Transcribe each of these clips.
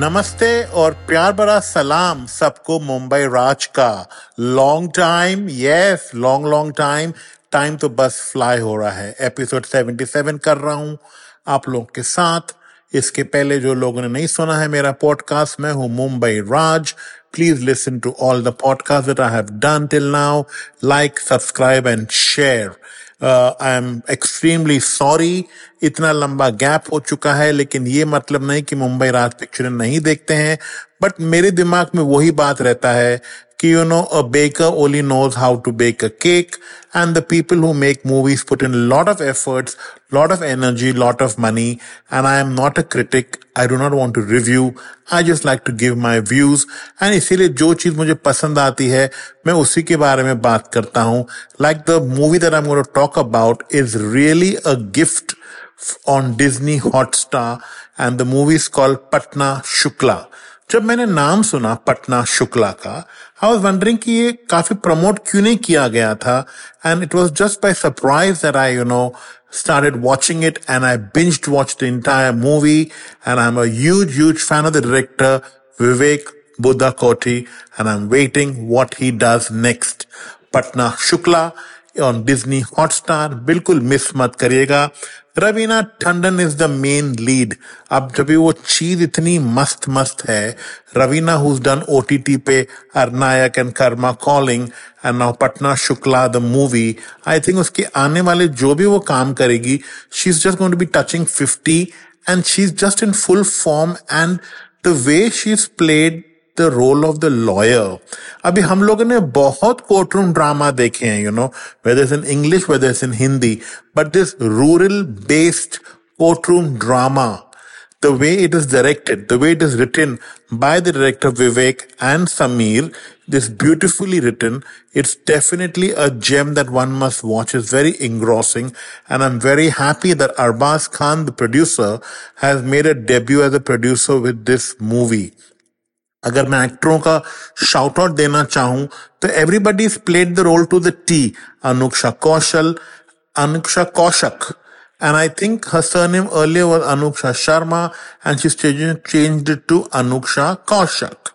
नमस्ते और प्यार भरा सलाम सबको मुंबई राज का। Long time, yes long time. Time तो बस फ्लाई हो रहा है। एपिसोड 77 कर रहा हूं आप लोगों के साथ। इसके पहले जो लोगों ने नहीं सुना है मेरा पॉडकास्ट, मैं हूं मुंबई राज। Please listen to all the podcasts that I have done till now. Like, subscribe and share. I am extremely sorry. इतना लंबा गैप हो चुका है, लेकिन ये मतलब नहीं कि मुंबई राज पिक्चर नहीं देखते हैं। बट मेरे दिमाग में वही बात रहता है कि a baker only knows how to bake a cake, and the people who make movies put in a lot of efforts, lot of energy, lot of money, and I am not a critic. I do not want to review. I just like to give my views, and इसीलिए जो चीज मुझे पसंद आती है मैं उसी के बारे में बात करता हूँ. Like the movie that I'm going to talk about is really a gift on Disney Hotstar, and the movie is called Patna Shukla. जब मैंने नाम सुना पटना शुक्ला का, आई वाज वंडरिंग कि ये काफी प्रमोट क्यों नहीं किया गया था, and it was just by surprise that I started watching it, and I binged watched the entire movie, and I'm a huge fan of the director Vivek Buddha Koti, and I'm waiting what he does next. Patna Shukla on Disney Hotstar, बिल्कुल miss मत करिएगा. Raveena Tandon is the main lead. अब जब वो चीज इतनी मस्त है, रवीना who's done OTT पे Aranyak and karma calling and now Patna Shukla the movie, I think उसके आने वाले जो भी वो काम करेगी, she is just going to be touching 50, and she is just in full form, and the way she is played the role of the lawyer. अभी हम लोगों ने बहुत कोर्टरूम ड्रामा देखे हैं, whether it's in English, whether it's in Hindi, but this rural based courtroom drama, the way it is directed, the way it is written by the director Vivek and Samir, this beautifully written, it's definitely a gem that one must watch. It's very engrossing, and I'm very happy that Arbaz Khan, the producer, has made a debut as a producer with this movie. अगर मैं एक्टरों का shout out देना चाहूं तो everybody is played the role to the T. अनुक्षा Kaushik, and I think her surname earlier was Anuksha Sharma, and she's changed it to Anuksha Kaushak.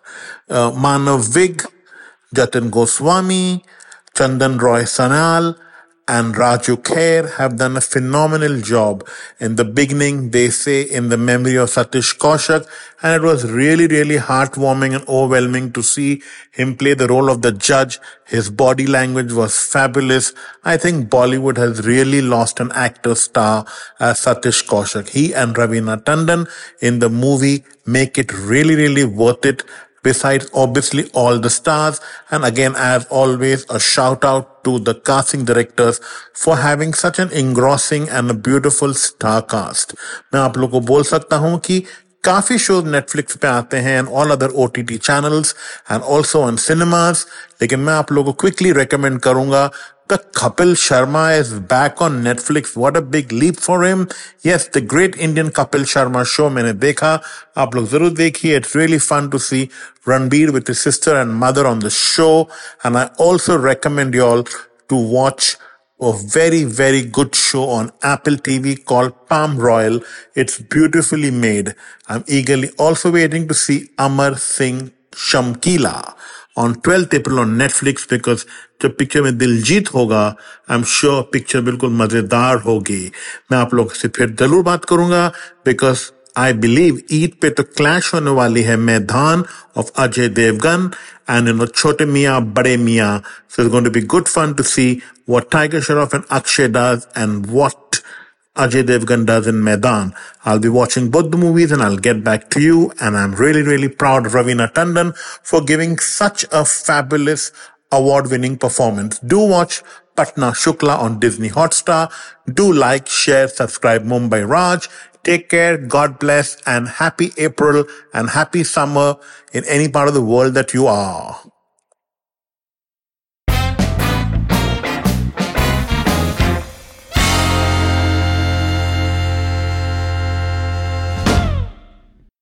Manav Vig, Jatin Goswami, Chandan Roy Sanal, and Raju Kher have done a phenomenal job. In the beginning, they say in the memory of Satish Kaushak, and it was really heartwarming and overwhelming to see him play the role of the judge. His body language was fabulous. I think Bollywood has really lost an actor star as Satish Kaushak. He and Raveena Tandon in the movie make it really worth it. Besides, obviously, all the stars. And again, as always, a shout out to the casting directors for having such an engrossing and a beautiful star cast. मैं आप लोगों को बोल सकता हूं कि काफी shows Netflix पे आते हैं and all other OTT channels and also on cinemas, लेकिन मैं आप लोगों को क्विकली रेकमेंड करूंगा The Kapil Sharma is back on Netflix. What a big leap for him. Yes, the great Indian Kapil Sharma show मैंने देखा. आप लोग जरूर देखिए. It's really fun to see Ranbir with his sister and mother on the show. And I also recommend you all to watch a very good show on Apple TV called Palm Royal. It's beautifully made. I'm eagerly also waiting to see Amar Singh Shamkila on 12th April on Netflix, because जब picture में दिलजीत होगा, I am sure picture बिल्कुल मजेदार होगी. मैं आप लोग से फिर जरूर बात करूंगा, बिकॉज आई बिलीव ईद पे तो क्लैश होने वाली है मैदान ऑफ अजय देवगन एंड छोटे Miyan Bade Miyan. So it's going to be good fun to see what Tiger Shroff and Akshay does and what Ajay Devgan does in Maidan. I'll be watching both the movies and I'll get back to you. And I'm really proud of Raveena Tandon for giving such a fabulous award-winning performance. Do watch Patna Shukla on Disney Hotstar. Do like, share, subscribe Mumbai Raj. Take care, God bless, and happy April and happy summer in any part of the world that you are.